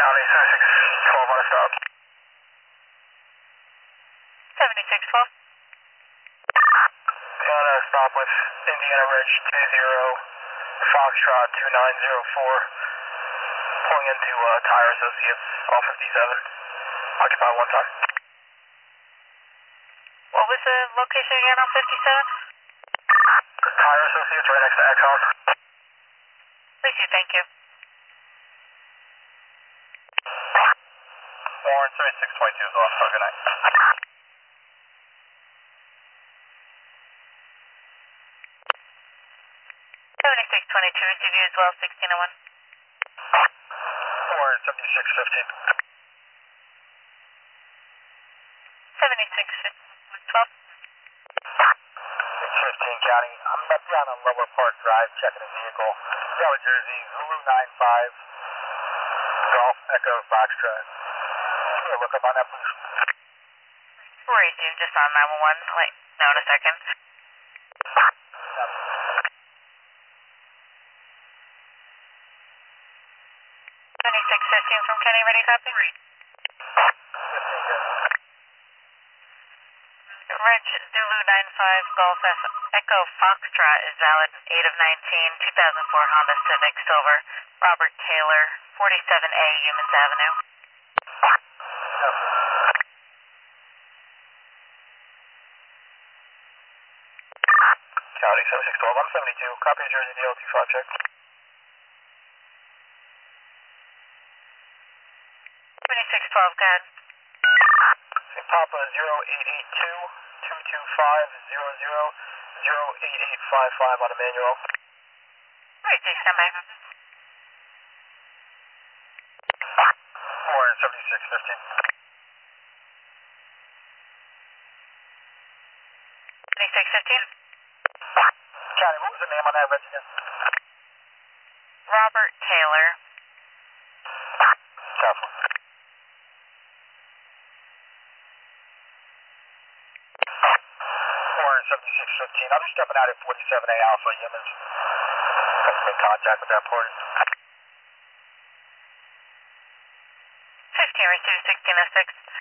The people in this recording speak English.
County 7612 on a stop. 7612. On a stop with Indiana Ridge 20 Foxtrot 2904. Pulling into Tire Associates off 57. Occupy one time. What was the location again on 57? Tire Associates right next to Exxon. Please do, thank you. Warren 3622 is off, so good night. 7622, receive you as well, 1601. Warren 7615. 7612. 615 County. I'm up here on a Lower Park Drive checking a vehicle. Delaware, Jersey, Zulu 95, Golf Echo Foxtrot. Give me a look up on that, please. Racing, just on 911. Wait, no, in a second. 7615 from Kenny, ready, copy? 15 good. Reg Zulu 95 Golf Echo Foxtrot is valid 8 of 19, 2004 Honda Civic Silver, Robert Taylor, 47A Humans Avenue. County 7612, I'm 72. Copy Jersey DL 25 check. 7612, go ahead. Papa 0882 225 08855 on a manual. Racing, stand by. Warren 7615. 7615. County, what was the name on that resident? Robert Taylor. Copy. Warren 7615. I'm just stepping out at 47A Alpha Humans. I'm in contact with that party. 15, receive 1606.